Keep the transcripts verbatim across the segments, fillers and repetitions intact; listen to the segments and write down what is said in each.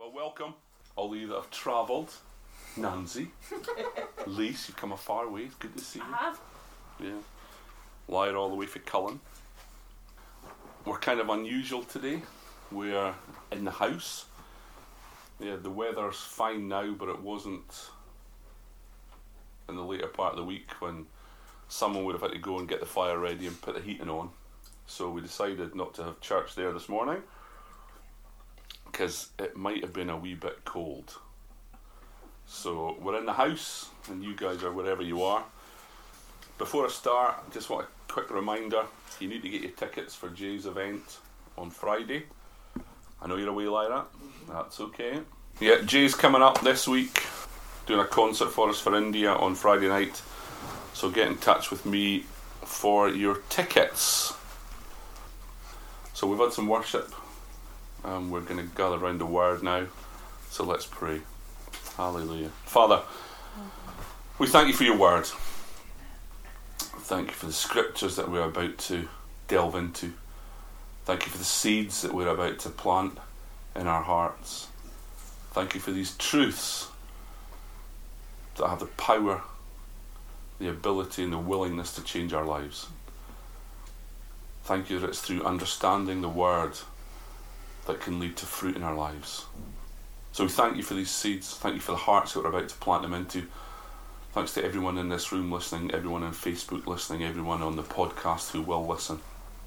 Well, welcome, all of you that have travelled. Nancy, Lise, you've come a far way. It's good to see you. I have. Yeah. Lyra all the way from Cullen. We're kind of unusual today. We're in the house. Yeah, the weather's fine now, but it wasn't in the later part of the week when someone would have had to go and get the fire ready and put the heating on. So we decided not to have church there this morning because it might have been a wee bit cold. So we're in the house and you guys are wherever you are. Before I start, I just want a quick reminder, you need to get your tickets for Jay's event on Friday. I know you're away, Lyra. That's okay. Yeah, Jay's coming up this week, doing a concert for us for India on Friday night. So get in touch with me for your tickets. So we've had some worship. Um, we're going to gather around the word now. So let's pray. Hallelujah. Father, we thank you for your word. Thank you for the scriptures that we're about to delve into. Thank you for the seeds that we're about to plant in our hearts. Thank you for these truths that have the power, the ability and the willingness to change our lives. Thank you that it's through understanding the word that can lead to fruit in our lives. So we thank you for these seeds. Thank you for the hearts that we're about to plant them into. Thanks to everyone in this room listening, everyone on Facebook listening, everyone on the podcast who will listen.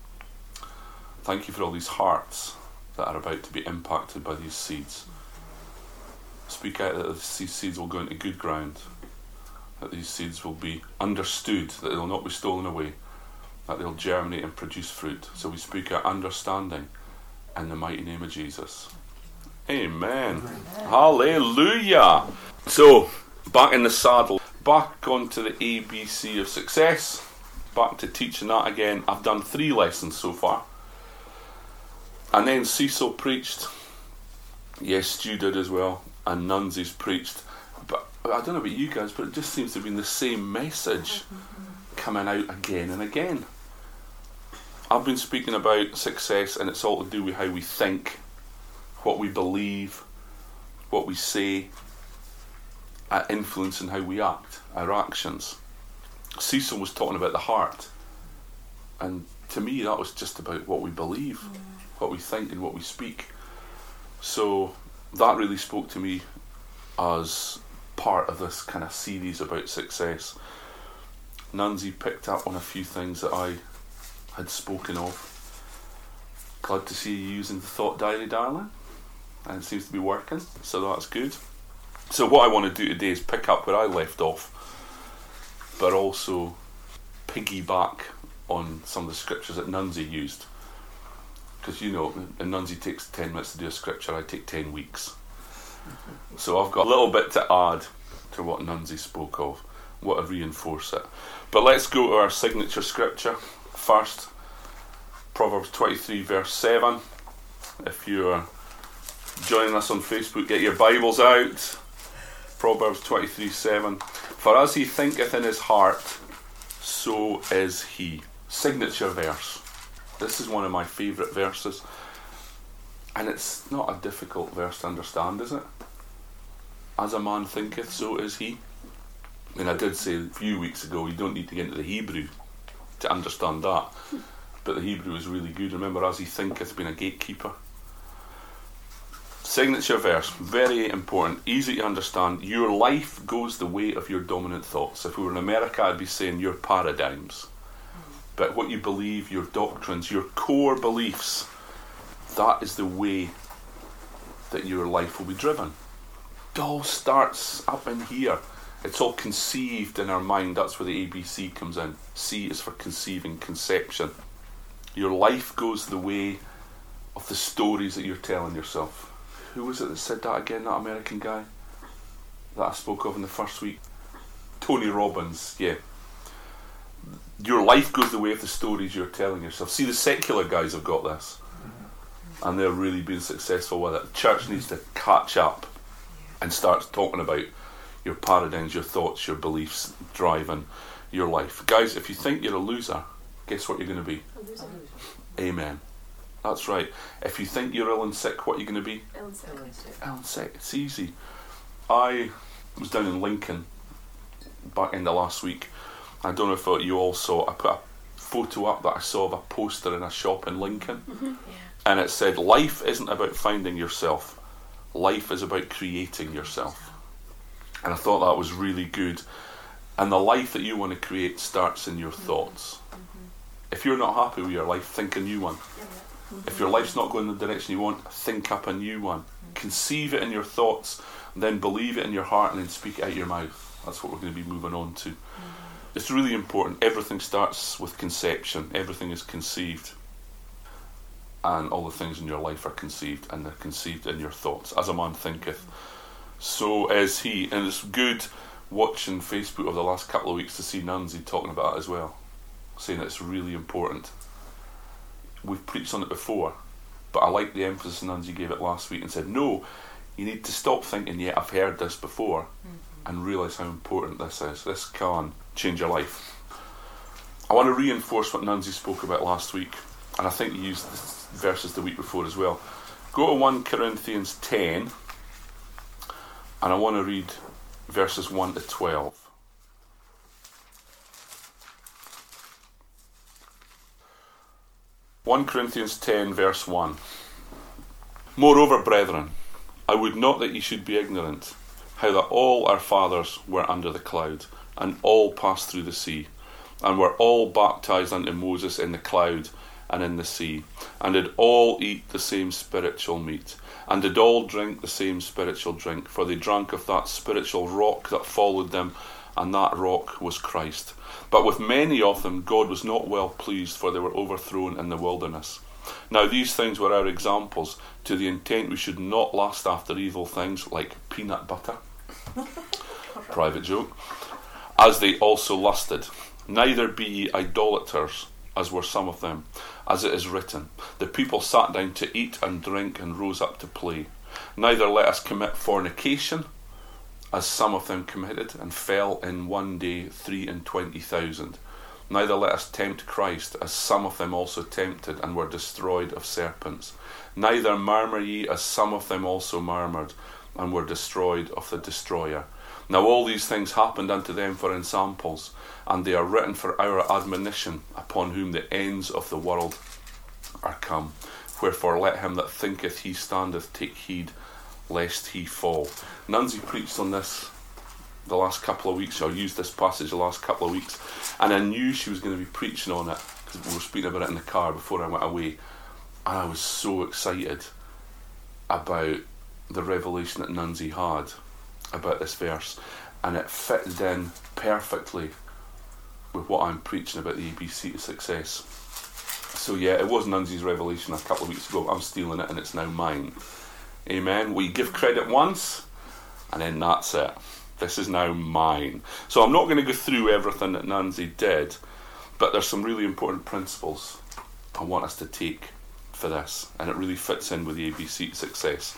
Thank you for all these hearts that are about to be impacted by these seeds. Speak out that these seeds will go into good ground, that these seeds will be understood, that they will not be stolen away, that they'll germinate and produce fruit. So we speak out understanding in the mighty name of Jesus. Amen. Amen. Hallelujah. So, back in the saddle, back onto the A B C of success, back to teaching that again. I've done three lessons so far. And then Cecil preached. Yes, Stu did as well. And Nunzi's preached. But I don't know about you guys, but it just seems to have been the same message coming out again and again. I've been speaking about success, and it's all to do with how we think, what we believe, what we say, uh, influencing how we act, our actions. Cecil was talking about the heart, and to me that was just about what we believe, mm. what we think and what we speak. So that really spoke to me as part of this kind of series about success. Nunzi picked up on a few things that I had spoken of. Glad to see you using the thought diary, darling, and it seems to be working, so that's good. So what I want to do today is pick up where I left off, but also piggyback on some of the scriptures that Nunzi used, because you know, and Nunzi takes ten minutes to do a scripture, I take ten weeks. So I've got a little bit to add to what Nunzi spoke of, what to reinforce it. But let's go to our signature scripture first. Proverbs twenty-three verse seven. If you're joining us on Facebook, get your Bibles out. Proverbs twenty-three seven. For as he thinketh in his heart, so is he. Signature verse. This is one of my favourite verses. And it's not a difficult verse to understand, is it? As a man thinketh, so is he. I mean, I did say a few weeks ago, you don't need to get into the Hebrew to understand that. But the Hebrew is really good. Remember, as he thinketh, being a gatekeeper. Signature verse, very important, easy to understand. Your life goes the way of your dominant thoughts. If we were in America, I'd be saying your paradigms. But what you believe, your doctrines, your core beliefs, that is the way that your life will be driven. It all starts up in here. It's all conceived in our mind. That's where the A B C comes in. C is for conceiving, conception. Your life goes the way of the stories that you're telling yourself. Who was it that said that again, that American guy that I spoke of in the first week? Tony Robbins, yeah. Your life goes the way of the stories you're telling yourself. See, the secular guys have got this. And they're really being successful with it. The church needs to catch up and start talking about your paradigms, your thoughts, your beliefs, driving your life. Guys, if you think you're a loser, guess what you're going to be? A loser. Amen. That's right. If you think you're ill and sick, what are you going to be? Ill and sick. Ill and sick. Ill and sick. It's easy. I was down in Lincoln back in the last week. I don't know if you all saw, I put a photo up that I saw of a poster in a shop in Lincoln. Mm-hmm. Yeah. And it said, life isn't about finding yourself. Life is about creating yourself. And I thought that was really good. And the life that you want to create starts in your mm-hmm. thoughts. Mm-hmm. If you're not happy with your life, think a new one. Mm-hmm. If your life's not going in the direction you want, think up a new one. Mm-hmm. Conceive it in your thoughts, then believe it in your heart, and then speak it out your mouth. That's what we're going to be moving on to. Mm-hmm. It's really important. Everything starts with conception. Everything is conceived. And all the things in your life are conceived, and they're conceived in your thoughts. As a man thinketh, so is he. And it's good watching Facebook over the last couple of weeks to see Nunzi talking about it as well, saying that it's really important. We've preached on it before, but I like the emphasis Nunzi gave it last week and said, no, you need to stop thinking, yeah, I've heard this before, mm-hmm. and realise how important this is. This can change your life. I want to reinforce what Nunzi spoke about last week, and I think he used this verses the week before as well. Go to First Corinthians ten, and I want to read verses one to twelve. First Corinthians ten verse one. Moreover, brethren, I would not that ye should be ignorant, how that all our fathers were under the cloud, and all passed through the sea, and were all baptized unto Moses in the cloud and in the sea, and did all eat the same spiritual meat, and did all drink the same spiritual drink, for they drank of that spiritual rock that followed them, and that rock was Christ. But with many of them God was not well pleased, for they were overthrown in the wilderness. Now these things were our examples, to the intent we should not lust after evil things, like peanut butter. Private joke. As they also lusted. Neither be ye idolaters, as were some of them. As it is written, the people sat down to eat and drink and rose up to play. Neither let us commit fornication, as some of them committed, and fell in one day three and twenty thousand. Neither let us tempt Christ, as some of them also tempted, and were destroyed of serpents. Neither murmur ye, as some of them also murmured, and were destroyed of the destroyer. Now all these things happened unto them for ensamples, and they are written for our admonition, upon whom the ends of the world are come. Wherefore let him that thinketh he standeth take heed, lest he fall. Nunzi preached on this the last couple of weeks, or used this passage the last couple of weeks, and I knew she was going to be preaching on it, because we were speaking about it in the car before I went away, and I was so excited about the revelation that Nunzi had about this verse, and it fitted in perfectly with what I'm preaching about the A B C to success. So yeah, it was Nunzi's revelation a couple of weeks ago. I'm stealing it and it's now mine. Amen. We give credit once and then that's it. This is now mine. So I'm not going to go through everything that Nunzi did, but there's some really important principles I want us to take for this, and it really fits in with the A B C to success.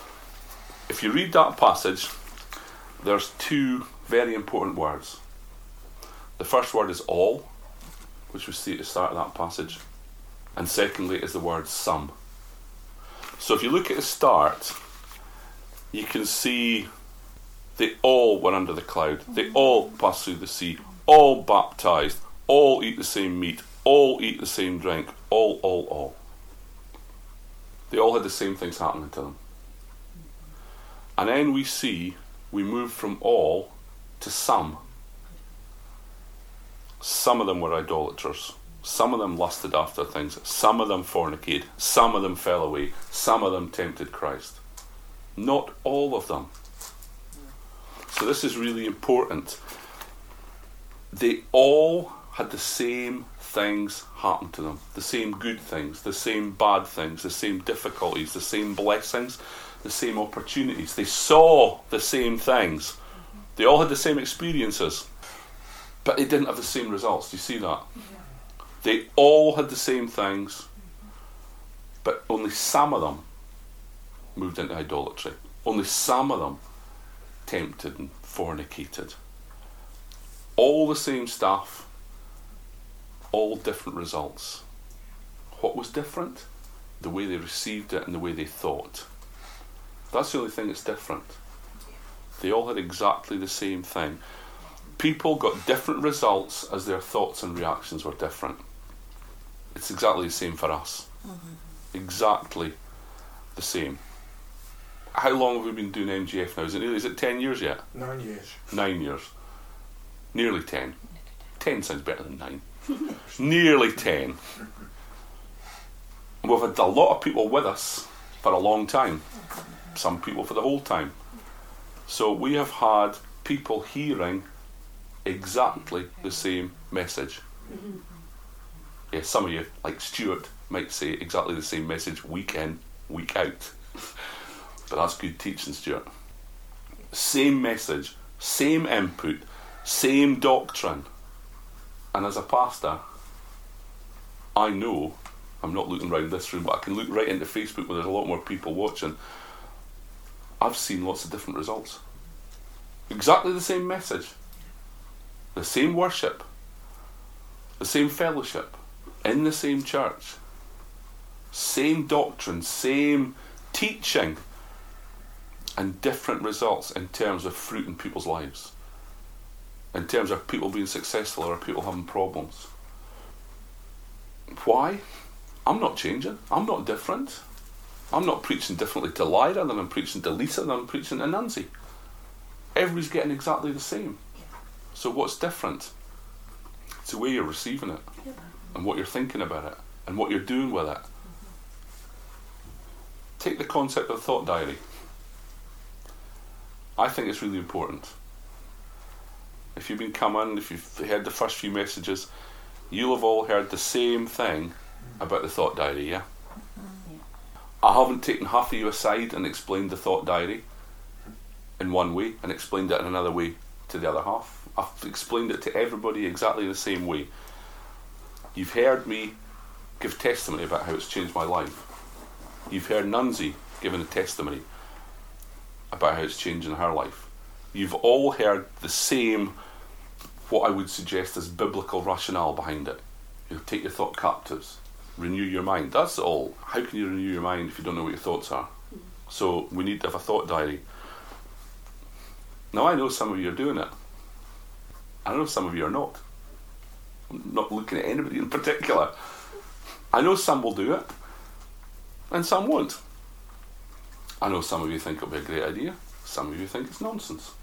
If you read that passage, there's two very important words. The first word is all, which we see at the start of that passage, and secondly is the word some. So if you look at the start, you can see they all were under the cloud, they all passed through the sea, all baptized, all eat the same meat, all eat the same drink, all, all, all. They all had the same things happening to them. And then we see we move from all to some. Some of them were idolaters. Some of them lusted after things. Some of them fornicated. Some of them fell away. Some of them tempted Christ. Not all of them. So this is really important. They all had the same things happen to them. The same good things, the same bad things, the same difficulties, the same blessings, the same opportunities. They saw the same things. They all had the same experiences, but they didn't have the same results. Do you see that? Yeah. They all had the same things, but only some of them moved into idolatry. Only some of them tempted and fornicated. All the same stuff, all different results. What was different? the way they received it and the way they thought. That's the only thing that's different. They all had exactly the same thing. People got different results as their thoughts and reactions were different. It's exactly the same for us. Mm-hmm. Exactly the same. How long have we been doing M G F now? Is it nearly, is it ten years yet? Nine years. Nine years. Nearly ten. Ten sounds better than nine. Nearly ten. We've had a lot of people with us for a long time. Some people for the whole time. So we have had people hearing exactly the same message. Mm-hmm. Yeah, some of you, like Stuart, might say exactly the same message week in, week out. But that's good teaching, Stuart. Same message, same input, same doctrine. And as a pastor, I know, I'm not looking around this room, but I can look right into Facebook where there's a lot more people watching. I've seen lots of different results. Exactly the same message. The same worship. The same fellowship. In the same church. Same doctrine. Same teaching. And different results in terms of fruit in people's lives. In terms of people being successful or people having problems. Why? I'm not changing. I'm not different. I'm not preaching differently to Lyra than I'm preaching to Lisa than I'm preaching to Nancy. Everybody's getting exactly the same. So what's different? It's the way you're receiving it, and what you're thinking about it, and what you're doing with it. Take the concept of the thought diary. I think it's really important. If you've been coming, if you've heard the first few messages, you'll have all heard the same thing about the thought diary, yeah? I haven't taken half of you aside and explained the thought diary in one way and explained it in another way to the other half. I've explained it to everybody exactly the same way. You've heard me give testimony about how it's changed my life. You've heard Nunzi giving a testimony about how it's changing her life. You've all heard the same, what I would suggest as biblical rationale behind it. You know, take your thought captives. Renew your mind. That's all. How can you renew your mind if you don't know what your thoughts are? So we need to have a thought diary. Now I know some of you are doing it. I know some of you are not. I'm not looking at anybody in particular. I know some will do it, and some won't. I know some of you think it'll be a great idea. Some of you think it's nonsense.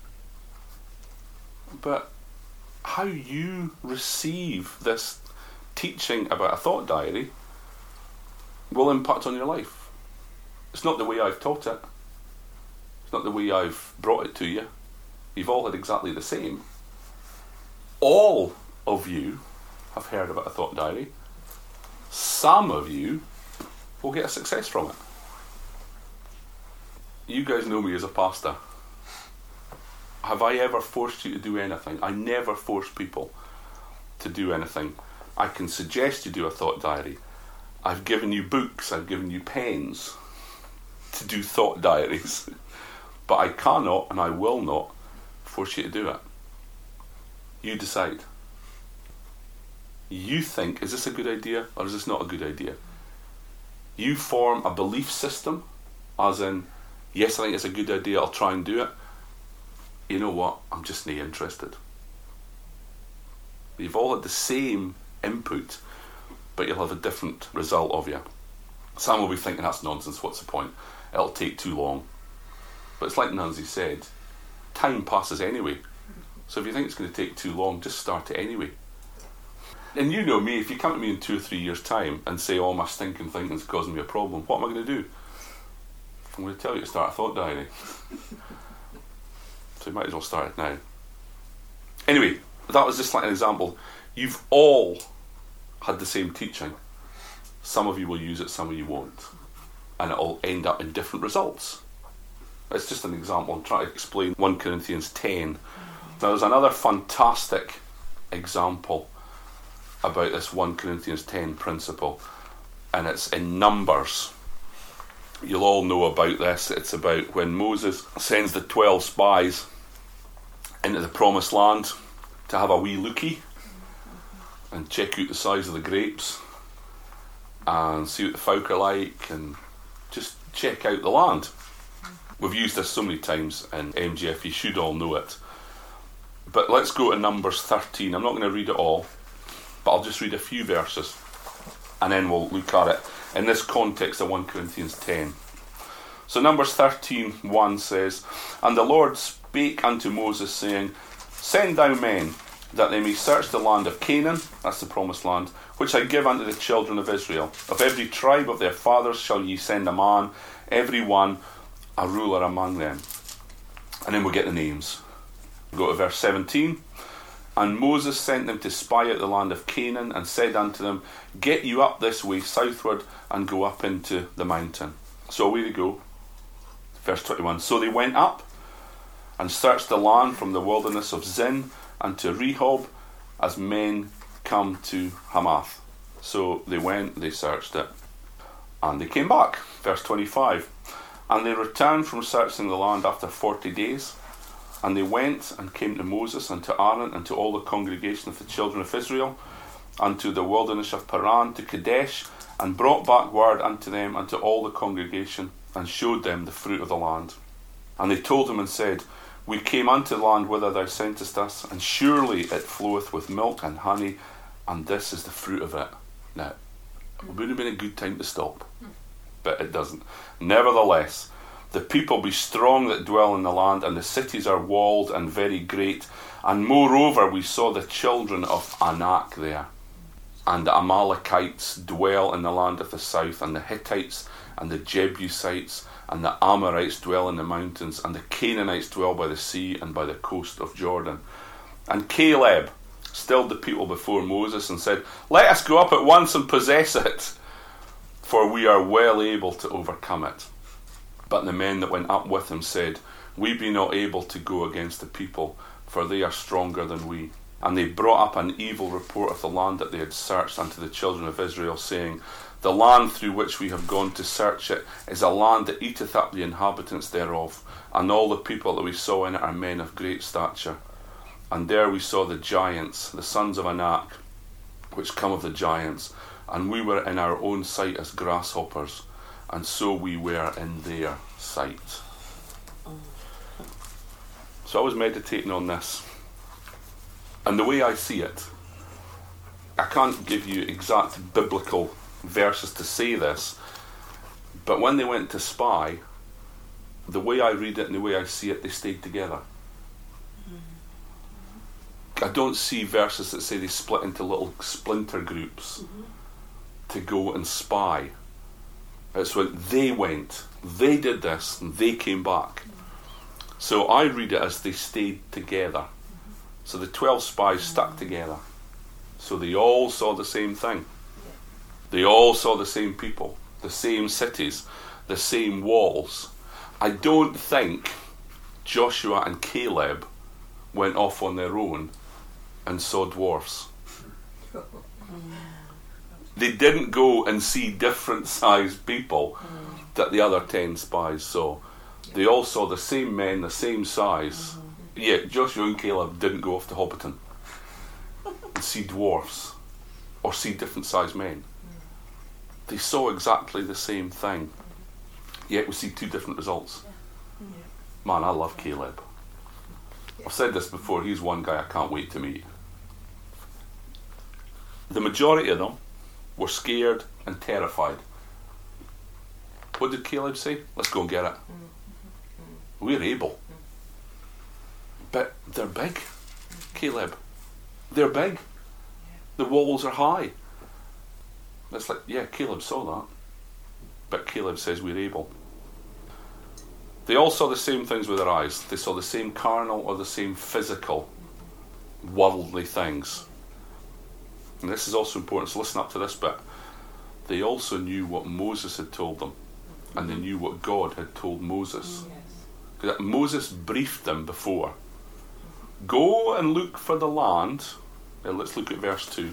But how you receive this teaching about a thought diary will impact on your life. It's not the way I've taught it. It's not the way I've brought it to you. You've all had exactly the same. All of you have heard about a thought diary. Some of you will get a success from it. You guys know me as a pastor. Have I ever forced you to do anything? I never force people to do anything. I can suggest you do a thought diary. I've given you books, I've given you pens to do thought diaries. But I cannot and I will not force you to do it. You decide. You think, is this a good idea or is this not a good idea? You form a belief system, as in, yes, I think it's a good idea, I'll try and do it. You know what, I'm just not interested. You've all had the same input, but you'll have a different result of you. Some will be thinking, that's nonsense, what's the point? It'll take too long. But it's like Nancy said, time passes anyway. So if you think it's going to take too long, just start it anyway. And you know me, if you come to me in two or three years' time and say, oh, my stinking thinking's causing me a problem, what am I going to do? I'm going to tell you to start a thought diary. So you might as well start it now. Anyway, that was just like an example. You've all had the same teaching. Some of you will use it, some of you won't. And it'll end up in different results. It's just an example. I'm trying to explain First Corinthians ten. Now there's another fantastic example about this First Corinthians ten principle, and it's in Numbers. You'll all know about this. It's about when Moses sends the twelve spies into the promised land to have a wee lookie and check out the size of the grapes and see what the folk are like and just check out the land. We've used this so many times in M G F, you should all know it. But let's go to Numbers thirteen. I'm not going to read it all, but I'll just read a few verses and then we'll look at it in this context of First Corinthians ten. So Numbers thirteen one says, "And the Lord spake unto Moses, saying, Send thou men, that they may search the land of Canaan," that's the promised land, "which I give unto the children of Israel. Of every tribe of their fathers shall ye send a man, every one a ruler among them." And then we'll get the names. Go to verse seventeen. "And Moses sent them to spy out the land of Canaan, and said unto them, Get you up this way southward, and go up into the mountain." So away they go. Verse twenty-one. "So they went up, and searched the land from the wilderness of Zin unto Rehob, as men come to Hamath." So they went, they searched it, and they came back. Verse twenty-five. "And they returned from searching the land after forty days. And they went and came to Moses and to Aaron and to all the congregation of the children of Israel, unto the wilderness of Paran, to Kadesh, and brought back word unto them and to all the congregation, and showed them the fruit of the land. And they told them and said, We came unto the land whither thou sentest us, and surely it floweth with milk and honey, and this is the fruit of it." Now, it would have been a good time to stop, but it doesn't. "Nevertheless, the people be strong that dwell in the land, and the cities are walled and very great. And moreover, we saw the children of Anak there. And the Amalekites dwell in the land of the south, and the Hittites, and the Jebusites, and the Amorites dwell in the mountains, and the Canaanites dwell by the sea and by the coast of Jordan. And Caleb stilled the people before Moses, and said, Let us go up at once and possess it, for we are well able to overcome it. But the men that went up with him said, We be not able to go against the people, for they are stronger than we. And they brought up an evil report of the land that they had searched unto the children of Israel, saying, The land through which we have gone to search it is a land that eateth up the inhabitants thereof, and all the people that we saw in it are men of great stature. And there we saw the giants, the sons of Anak, which come of the giants, and we were in our own sight as grasshoppers, and so we were in their sight." So I was meditating on this, and the way I see it, I can't give you exact biblical verses to say this, but when they went to spy, the way I read it and the way I see it, they stayed together. Mm-hmm. I don't see verses that say they split into little splinter groups mm-hmm. to go and spy. It's when they went, they did this, and they came back. Mm-hmm. So I read it as they stayed together. Mm-hmm. So the twelve spies mm-hmm. stuck together. So they all saw the same thing. Yeah. They all saw the same people, the same cities, the same walls. I don't think Joshua and Caleb went off on their own and saw dwarfs. They didn't go and see different sized people that the other ten spies saw. They all saw the same men, the same size. Yet Joshua and Caleb didn't go off to Hobbiton and see dwarfs or see different sized men. They saw exactly the same thing. Yet we see two different results. Man, I love Caleb. I've said this before, he's one guy I can't wait to meet. The majority of them were scared and terrified. What did Caleb say? Let's go and get it. We're able. But they're big, Caleb. They're big. The walls are high. It's like, yeah, Caleb saw that. But Caleb says we're able. They all saw the same things with their eyes. They saw the same carnal or the same physical, worldly things. And this is also important, so listen up to this bit. They also knew what Moses had told them, and they knew what God had told Moses. Yes. Moses briefed them before. Go and look for the land. Now let's look at verse two.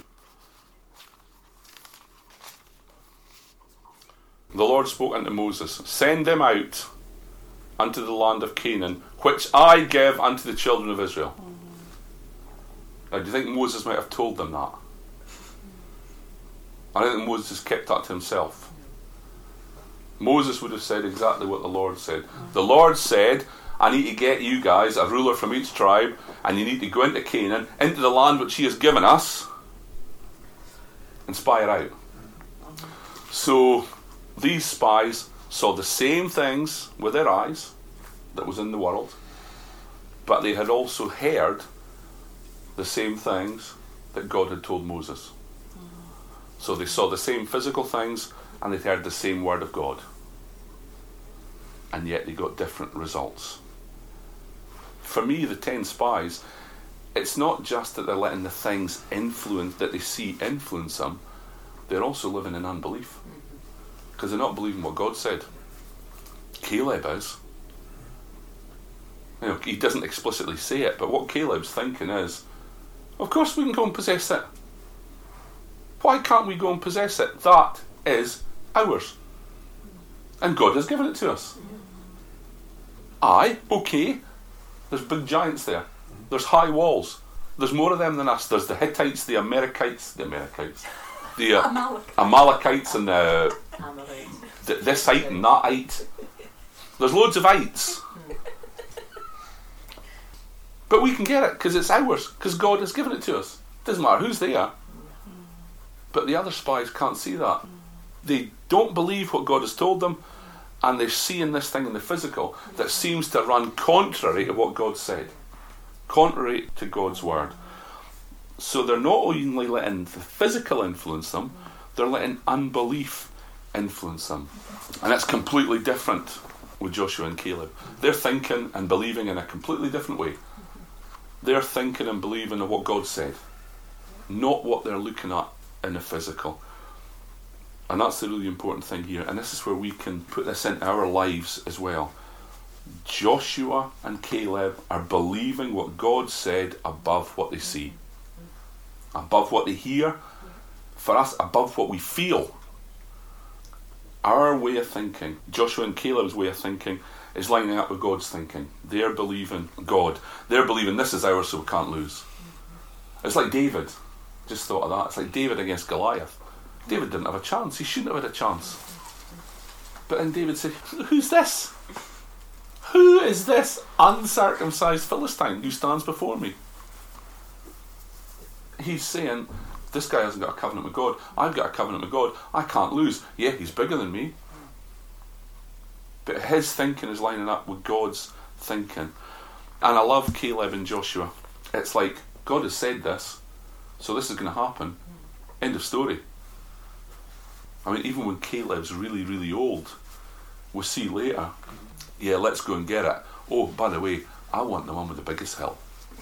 The Lord spoke unto Moses, Send them out unto the land of Canaan, which I give unto the children of Israel. Mm-hmm. Now, do you think Moses might have told them that? I don't think Moses kept that to himself. Moses would have said exactly what the Lord said. The Lord said, I need to get you guys a ruler from each tribe, and you need to go into Canaan, into the land which he has given us, and spy it out. So these spies saw the same things with their eyes that was in the world, but they had also heard the same things that God had told Moses. So they saw the same physical things, and they'd heard the same word of God. And yet they got different results. For me, the ten spies, it's not just that they're letting the things influence, that they see influence them, they're also living in unbelief. Because they're not believing what God said. Caleb is. You know, he doesn't explicitly say it, but what Caleb's thinking is, of course we can go and possess it. Why can't we go and possess it? That is ours. And God has given it to us. Aye, okay. There's big giants there. There's high walls. There's more of them than us. There's the Hittites, the Amalekites, the Amalekites, the uh, Amalekites. Amalekites and the, the this height and that height. There's loads of heights. But we can get it because it's ours, because God has given it to us. Doesn't matter who's there. But the other spies can't see that. They don't believe what God has told them, and they're seeing this thing in the physical that seems to run contrary to what God said. Contrary to God's word. So they're not only letting the physical influence them, they're letting unbelief influence them. And that's completely different with Joshua and Caleb. They're thinking and believing in a completely different way. They're thinking and believing in what God said, not what they're looking at in the physical. And that's the really important thing here. And this is where we can put this into our lives as well. Joshua and Caleb are believing what God said above what they see, above what they hear, for us above what we feel. Our way of thinking, Joshua and Caleb's way of thinking, is lining up with God's thinking. They're believing God. They're believing this is ours, so we can't lose. It's like David. Just thought of that. It's like David against Goliath. David didn't have a chance. He shouldn't have had a chance. But then David said, who's this? Who is this uncircumcised Philistine who stands before me? He's saying, this guy hasn't got a covenant with God. I've got a covenant with God. I can't lose. Yeah, he's bigger than me. But his thinking is lining up with God's thinking. And I love Caleb and Joshua. It's like, God has said this, so this is going to happen. End of story. I mean, even when Caleb's really, really old, we'll see later, yeah, let's go and get it. Oh, by the way, I want the one with the biggest hill.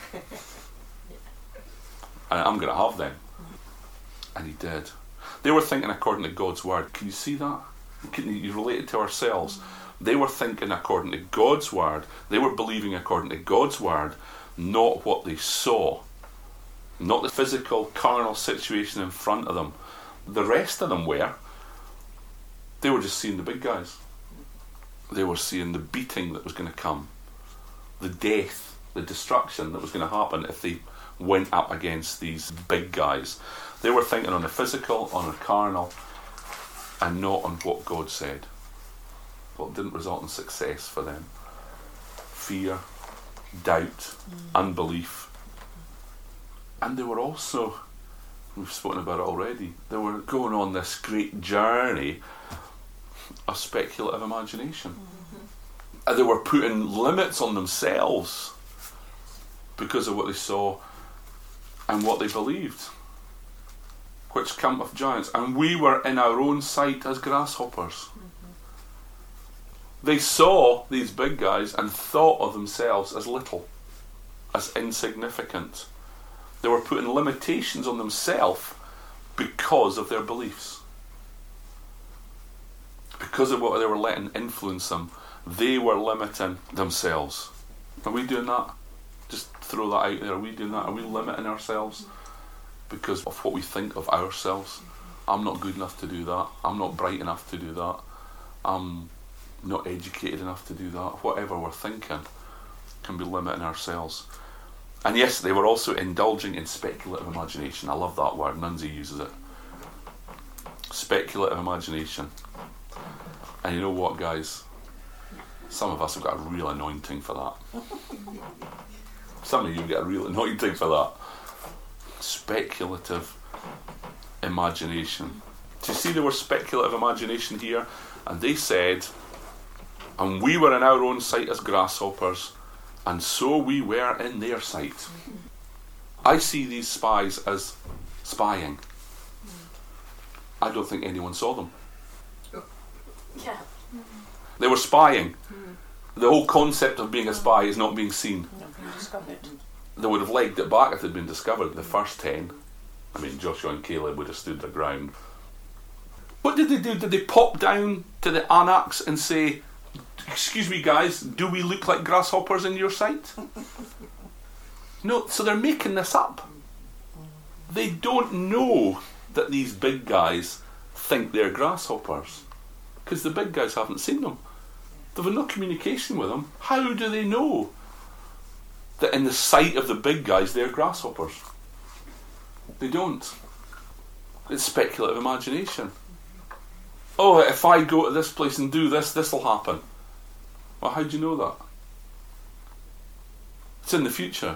And I'm going to have them. And he did. They were thinking according to God's word. Can you see that? Can you relate it to ourselves? They were thinking according to God's word. They were believing according to God's word, not what they saw. Not the physical, carnal situation in front of them. The rest of them were. They were just seeing the big guys. They were seeing the beating that was going to come. The death, the destruction that was going to happen if they went up against these big guys. They were thinking on the physical, on the carnal, and not on what God said. Well, it didn't result in success for them. Fear, doubt, mm. unbelief. And they were also, we've spoken about it already, they were going on this great journey of speculative imagination. Mm-hmm. And they were putting limits on themselves because of what they saw and what they believed, which come of giants. And we were in our own sight as grasshoppers. Mm-hmm. They saw these big guys and thought of themselves as little, as insignificant. They were putting limitations on themselves because of their beliefs. Because of what they were letting influence them, they were limiting themselves. Are we doing that? Just throw that out there. Are we doing that? Are we limiting ourselves because of what we think of ourselves? I'm not good enough to do that. I'm not bright enough to do that. I'm not educated enough to do that. Whatever we're thinking can be limiting ourselves. And yes, they were also indulging in speculative imagination. I love that word. Nunzi uses it. speculative imagination. And you know what, guys? Some of us have got a real anointing for that. Some of you get a real anointing for that. Speculative imagination. Do you see there was speculative imagination here? And they said, and we were in our own sight as grasshoppers, and so we were in their sight. I see these spies as spying. I don't think anyone saw them. Yeah. They were spying. The whole concept of being a spy is not being seen. Not being discovered. They would have legged it back if they'd been discovered. The first ten. I mean, Joshua and Caleb would have stood their ground. What did they do? Did they pop down to the Anaks and say, "Excuse me, guys, do we look like grasshoppers in your sight?" No, so they're making this up. They don't know that these big guys think they're grasshoppers, because the big guys haven't seen them. They've had no communication with them. How do they know that in the sight of the big guys they're grasshoppers? They don't. It's speculative imagination. Oh, if I go to this place and do this, this will happen. Well, how do you know that? It's in the future.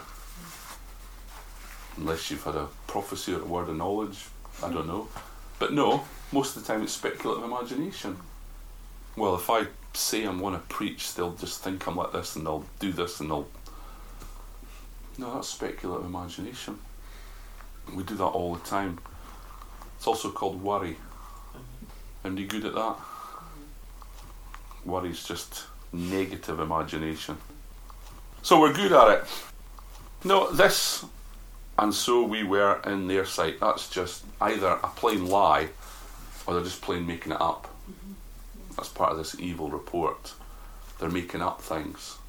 Unless you've had a prophecy or a word of knowledge, I don't know. But no, most of the time it's speculative imagination. Well, if I say I'm going to preach, they'll just think I'm like this and they'll do this and they'll... No, that's speculative imagination. We do that all the time. It's also called worry. Anybody good at that? Worry's just negative imagination. So we're good at it. No, this, and so we were in their sight. That's just either a plain lie or they're just plain making it up. That's part of this evil report. They're making up things.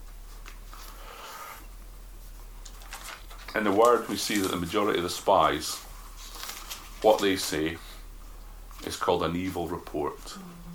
In the Word, we see that the majority of the spies, what they say is called an evil report.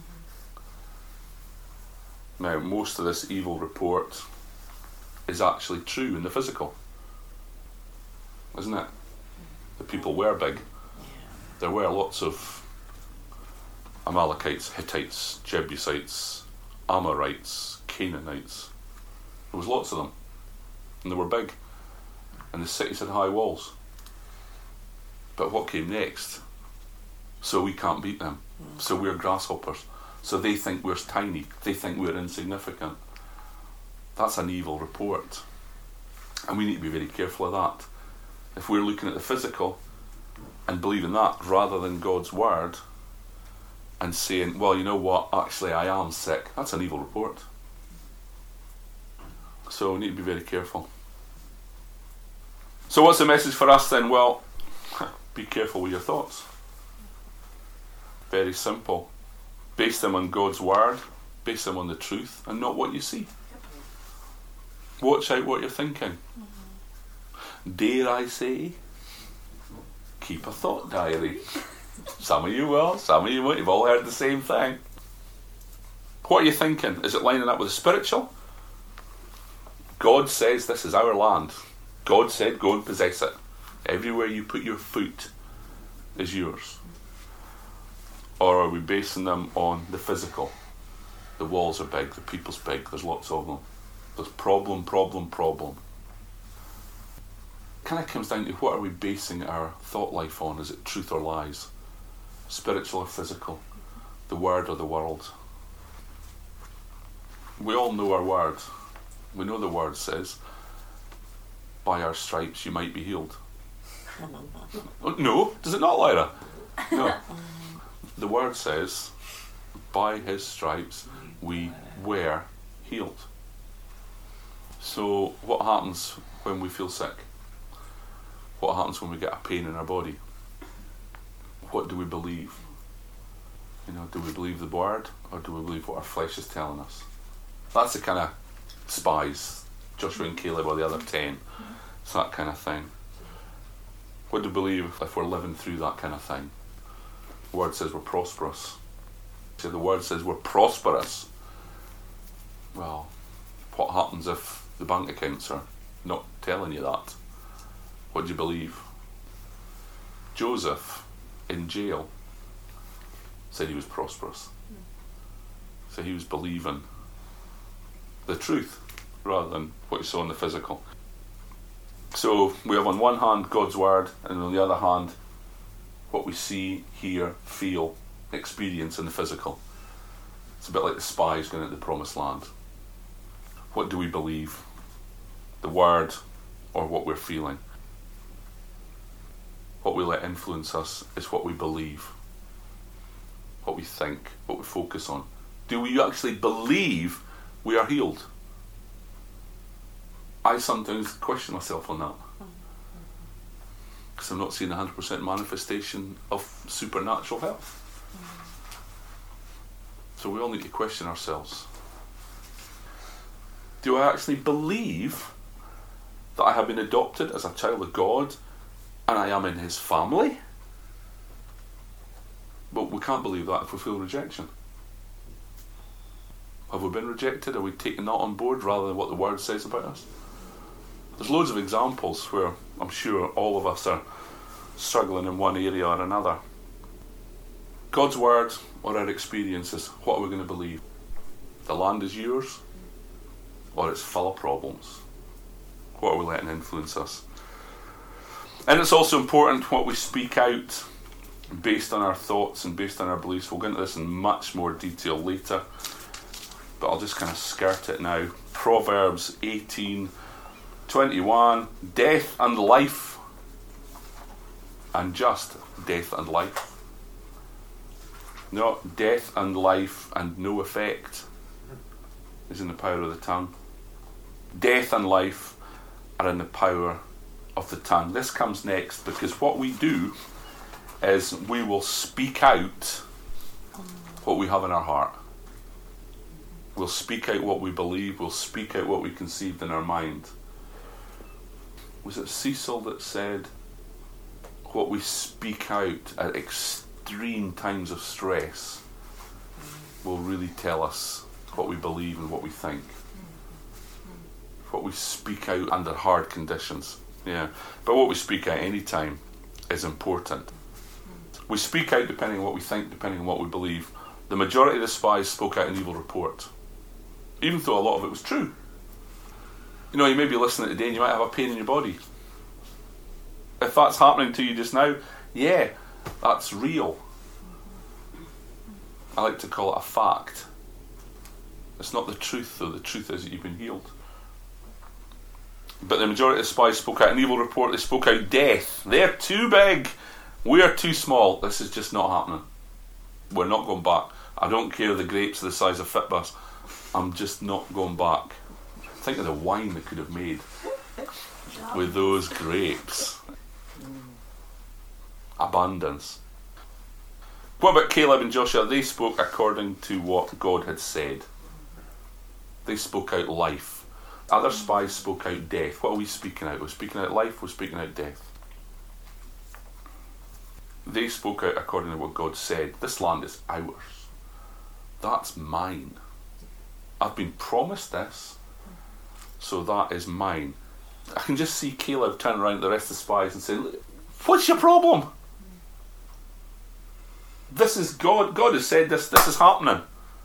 Now, most of this evil report is actually true in the physical, isn't it? The people were big. There were lots of Amalekites, Hittites, Jebusites, Amorites, Canaanites. There was lots of them, and they were big, and the cities had high walls. But what came next? So we can't beat them. So we're grasshoppers. So they think we're tiny. They think we're insignificant. That's an evil report. And we need to be very careful of that. If we're looking at the physical and believing that rather than God's word and saying, well, you know what, actually I am sick, that's an evil report. So we need to be very careful. So what's the message for us then? Well, be careful with your thoughts. Very simple. Base them on God's word, base them on the truth, and not what you see. Watch out what you're thinking. Dare I say, keep a thought diary. Some of you will, some of you won't. You've all heard the same thing. What are you thinking? Is it lining up with the spiritual? God says this is our land. God said go and possess it. Everywhere you put your foot is yours. Or are we basing them on the physical? The walls are big, the people's big, there's lots of them. There's problem, problem, problem. It kind of comes down to what are we basing our thought life on? Is it truth or lies? Spiritual or physical? The word or the world? We all know our word. We know the word says, by our stripes you might be healed. No, does it not, Lyra? No. The word says, by his stripes we were healed. So what happens when we feel sick? What happens when we get a pain in our body? What do we believe? You know, do we believe the word or do we believe what our flesh is telling us? That's the kind of spies, Joshua and Caleb or the other ten. It's that kind of thing. What do we believe if we're living through that kind of thing? The word says we're prosperous. So the word says we're prosperous. Well, what happens if the bank accounts are not telling you that? What do you believe? Joseph in jail. said he was prosperous. So he was believing the truth rather than what he saw in the physical. So we have on one hand God's word, and on the other hand what we see, hear, feel, experience in the physical. It's a bit like the spies going into the promised land. What do we believe? The word or what we're feeling? What we let influence us is what we believe, what we think, what we focus on. Do we actually believe we are healed? I sometimes question myself on that, because I'm not seeing a one hundred percent manifestation of supernatural health. So we all need to question ourselves. Do I actually believe that I have been adopted as a child of God and I am in his family? But we can't believe that if we feel rejection. Have we been rejected? Are we taking that on board rather than what the word says about us? There's loads of examples where I'm sure all of us are struggling in one area or another. God's word or our experiences, what are we going to believe? The land is yours, or it's full of problems? What are we letting influence us? And it's also important what we speak out based on our thoughts and based on our beliefs. We'll go into this in much more detail later, but I'll just kind of skirt it now. Proverbs eighteen twenty-one, death and life, and just death and life. Not death and life and no effect is in the power of the tongue. Death and life are in the power of the tongue. This comes next, because what we do is we will speak out what we have in our heart. We'll speak out what we believe. We'll speak out what we conceived in our mind. Was it Cecil that said, what we speak out at extreme times of stress will really tell us what we believe and what we think? What we speak out under hard conditions. Yeah, but what we speak out any time is important. We speak out depending on what we think, depending on what we believe. The majority of the spies spoke out an evil report, even though a lot of it was true. You know, you may be listening today and you might have a pain in your body. If that's happening to you just now, yeah, that's real. I like to call it a fact. It's not the truth, though. The truth is that you've been healed. But the majority of the spies spoke out an evil report. They spoke out death. They're too big. We're too small. This is just not happening. We're not going back. I don't care the grapes are the size of Fitbus. I'm just not going back. Think of the wine they could have made with those grapes. Abundance. What about Caleb and Joshua? They spoke according to what God had said. They spoke out life. Other spies spoke out death. What are we speaking out? We're speaking out life, we're speaking out death. They spoke out according to what God said. This land is ours. That's mine. I've been promised this, so that is mine. I can just see Caleb turn around to the rest of the spies and say, what's your problem? This is God. God has said this. This is happening.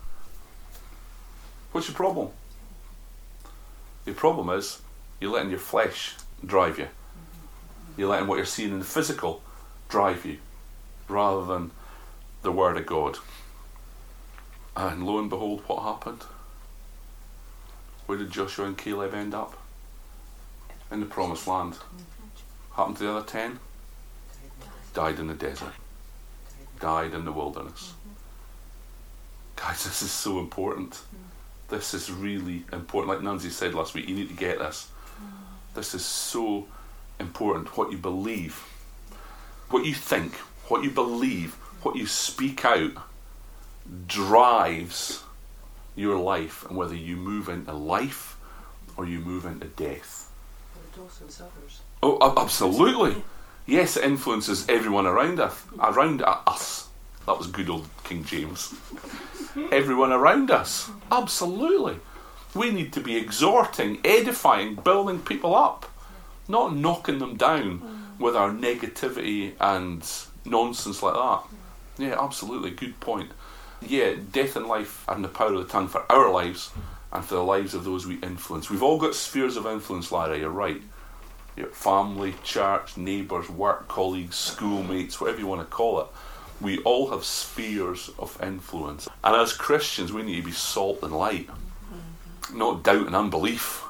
What's your problem? Your problem is you're letting your flesh drive you. You're letting what you're seeing in the physical drive you, rather than the word of God. And lo and behold, what happened? Where did Joshua and Caleb end up? In the promised land. Happened to the other ten? Died in the desert. Died in the wilderness. Guys, this is so important. This is really important. Like Nancy said last week, you need to get this. This is so important. What you believe, what you think, what you believe, what you speak out drives your life, and whether you move into life or you move into death. But it also suffers. Oh, absolutely. Yes, it influences everyone around us. Around us. That was good old King James. Everyone around us. Absolutely. We need to be exhorting, edifying, building people up, not knocking them down with our negativity and nonsense like that. Yeah, absolutely. Good point. Yeah, death and life are in the power of the tongue for our lives and for the lives of those we influence. We've all got spheres of influence, Larry, you're right. Your family, church, neighbours, work colleagues, schoolmates, whatever you want to call it. We all have spheres of influence. And as Christians, we need to be salt and light, mm-hmm. not doubt and unbelief.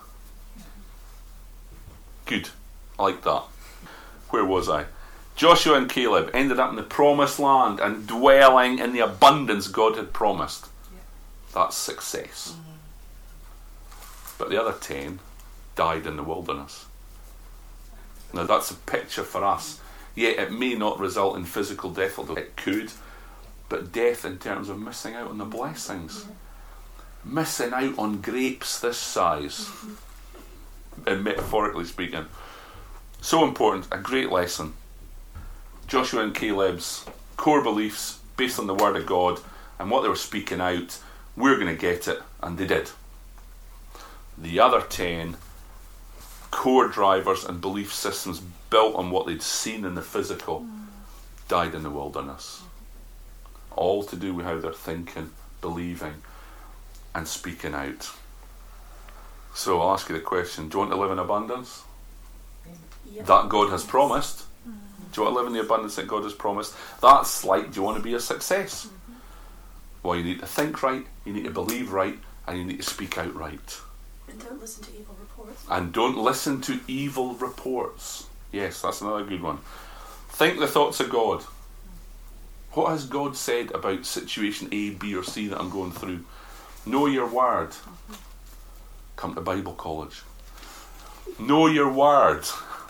Good. I like that. Where was I? Joshua and Caleb ended up in the promised land and dwelling in the abundance God had promised. Yeah. That's success. Mm-hmm. But the other ten died in the wilderness. Now that's a picture for us. Yeah, it may not result in physical death, although it could, but death in terms of missing out on the blessings. Yeah. Missing out on grapes this size, mm-hmm. and metaphorically speaking. So important, a great lesson. Joshua and Caleb's core beliefs based on the Word of God and what they were speaking out, we're going to get it, and they did. The other ten core drivers and belief systems built on what they'd seen in the physical mm. died in the wilderness. All to do with how they're thinking, believing and speaking out. So I'll ask you the question, do you want to live in abundance? Yep. That God has promised. Mm-hmm. Do you want to live in the abundance that God has promised? That's like, do you want to be a success? Mm-hmm. Well, you need to think right, you need to believe right, and you need to speak out right. And don't listen to evil reports. And don't listen to evil reports. Yes, that's another good one. Think the thoughts of God. What has God said about situation A, B or C that I'm going through? Know your word. Mm-hmm. Come to Bible college. Know your word.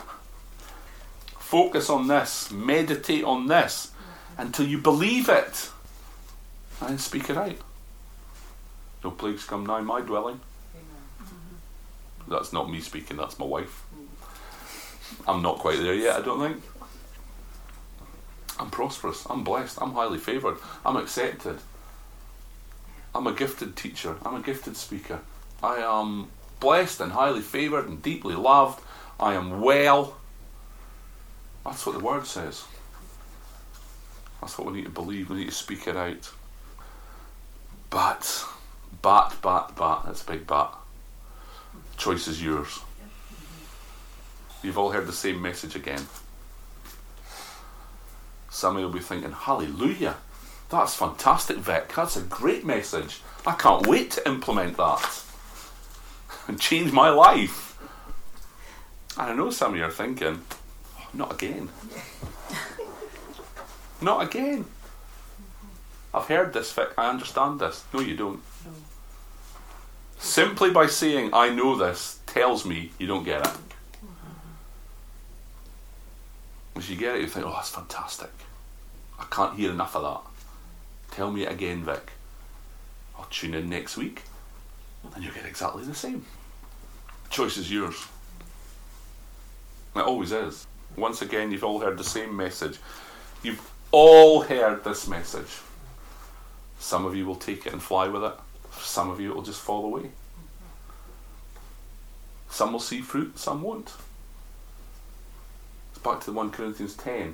Focus on this. Meditate on this mm-hmm. until you believe it. And then speak it out. No plagues come nigh my dwelling. Mm-hmm. That's not me speaking, that's my wife. I'm not quite there yet, I don't think. I'm prosperous, I'm blessed, I'm highly favoured, I'm accepted. I'm a gifted teacher, I'm a gifted speaker. I am blessed and highly favoured and deeply loved. I am well. That's what the word says. That's what we need to believe, we need to speak it out. But, but, but, but, that's a big but. Choice is yours. You've all heard the same message again. Some of you will be thinking, hallelujah, that's fantastic, Vic, that's a great message. I can't wait to implement that and change my life. And I know some of you are thinking, oh, not again. Not again. I've heard this, Vic, I understand this. No, you don't. No. Simply by saying, I know this, tells me you don't get it. As you get it, you think, oh, that's fantastic. I can't hear enough of that. Tell me it again, Vic. I'll tune in next week, and you'll get exactly the same. The choice is yours. It always is. Once again, you've all heard the same message. You've all heard this message. Some of you will take it and fly with it. Some of you it will just fall away. Some will see fruit, some won't. It's back to the First Corinthians ten.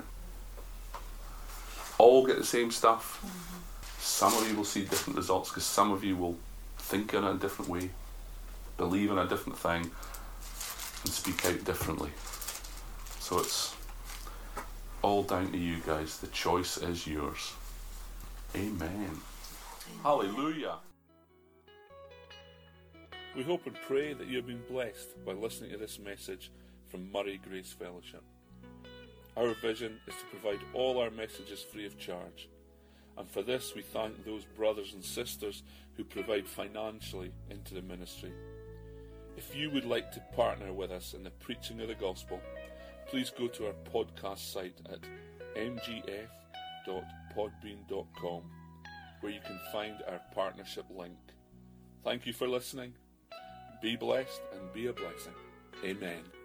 All get the same stuff. Mm-hmm. Some of you will see different results because some of you will think in a different way, believe in a different thing, and speak out differently. So it's all down to you guys. The choice is yours. Amen. Amen. Hallelujah. We hope and pray that you have been blessed by listening to this message from Murray Grace Fellowship. Our vision is to provide all our messages free of charge, and for this we thank those brothers and sisters who provide financially into the ministry. If you would like to partner with us in the preaching of the gospel, please go to our podcast site at m g f dot podbean dot com, where you can find our partnership link. Thank you for listening. Be blessed and be a blessing. Amen.